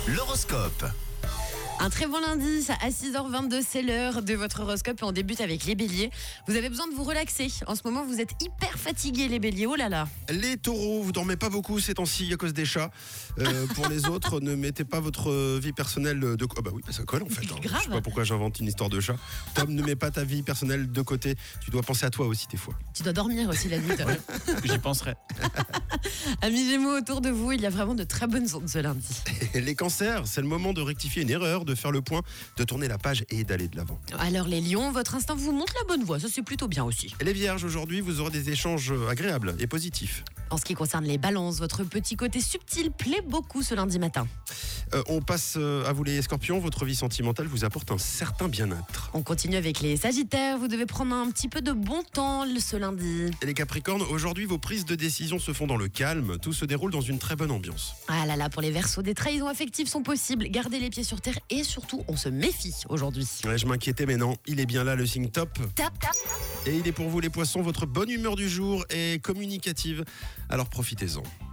L'horoscope. Un très bon lundi, à 6h22, c'est l'heure de votre horoscope et on débute avec les béliers. Vous avez besoin de vous relaxer. En ce moment, vous êtes hyper fatigués les béliers, oh là là. Les taureaux, vous dormez pas beaucoup ces temps-ci à cause des chats. Pour les autres, ne mettez pas votre vie personnelle de côté. Ah bah oui, ça colle en fait. C'est Hein. grave. Je sais pas pourquoi j'invente une histoire de chat. Tom, ne mets pas ta vie personnelle de côté. Tu dois penser à toi aussi des fois. Tu dois dormir aussi la nuit. Toi. J'y penserai. Amis Gémeaux, autour de vous, il y a vraiment de très bonnes ondes ce lundi. Les cancers, c'est le moment de rectifier une erreur, de faire le point, de tourner la page et d'aller de l'avant. Alors les lions, votre instinct vous montre la bonne voie, ça c'est plutôt bien aussi. Et les vierges, aujourd'hui, vous aurez des échanges agréables et positifs. En ce qui concerne les balances, votre petit côté subtil plaît beaucoup ce lundi matin. On passe à vous les scorpions, votre vie sentimentale vous apporte un certain bien-être. On continue avec les sagittaires, vous devez prendre un petit peu de bon temps ce lundi. Et les capricornes, aujourd'hui, vos prises de décision se font dans le calme, tout se déroule dans une très bonne ambiance. Ah là là, pour les verseaux, des trahisons affectives sont possibles. Gardez les pieds sur terre et surtout, on se méfie aujourd'hui. Ouais, je m'inquiétais, mais non, il est bien là le signe top. Tap, tap. Et il est pour vous les poissons, votre bonne humeur du jour est communicative, alors profitez-en.